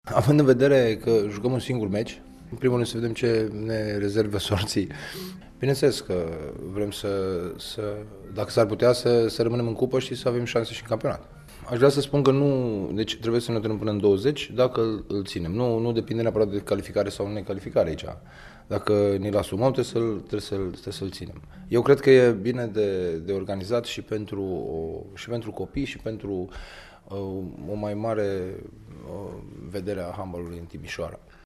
Având în vedere că jucăm un singur meci, în primul rând să vedem ce ne rezervă sorții. Bineînțeles că vrem dacă s-ar putea, să rămânem în cupă și să avem șanse și în campionat. Aș vrea să spun că nu, deci trebuie să ne întâlnim până în 20 dacă îl ținem. Nu depinde neapărat de calificare sau necalificare aici. Dacă ni-l asumăm, trebuie să-l ținem. Eu cred că e bine de organizat și pentru copii și pentru o mai mare vedere a handballului în Timișoara.